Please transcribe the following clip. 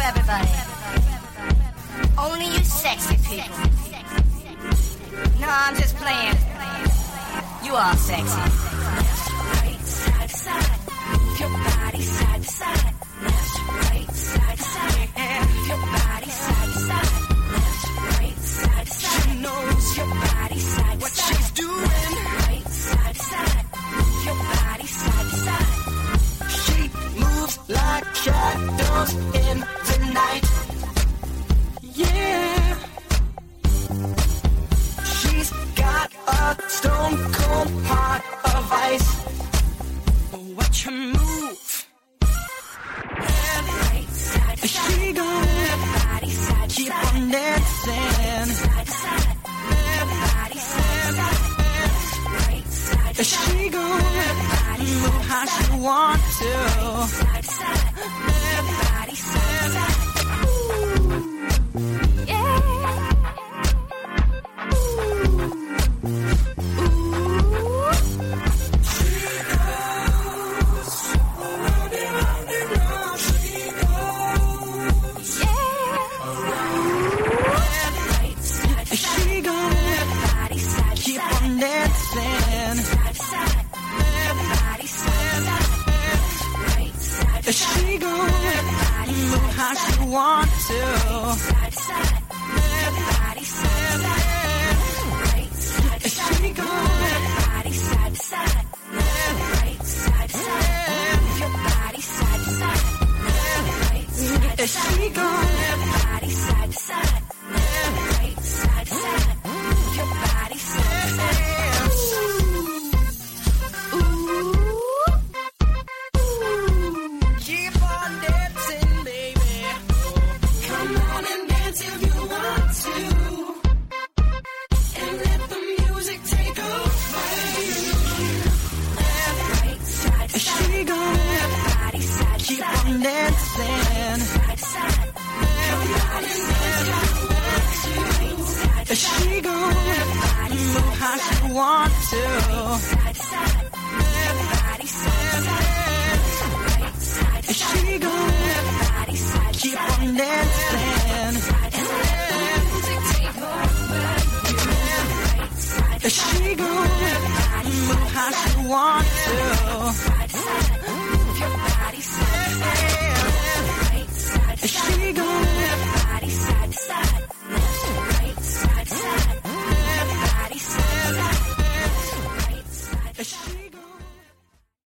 everybody. Only you sexy people. No, I'm just playing. You are sexy. Right side to side. Move your body side to side. Left, right, side to side. Move your body side to side. Left, right, side to side. She knows your body side to side. What she's doing. Right side to side. Move your body side to side. She moves like shadows in the night. Yeah. She's got a stone cold heart of ice. Watch her move. And she gonna keep on dancing. She gonna move how she wants to. She gonna move how she wants to. She gonna she keep on dancing, baby. Come on and dance if you want to, and let the music take over. She gonna keep on dancing. She gonna move how she wants to. She gonna keep on dancing. She gonna move how she wants to. She gonna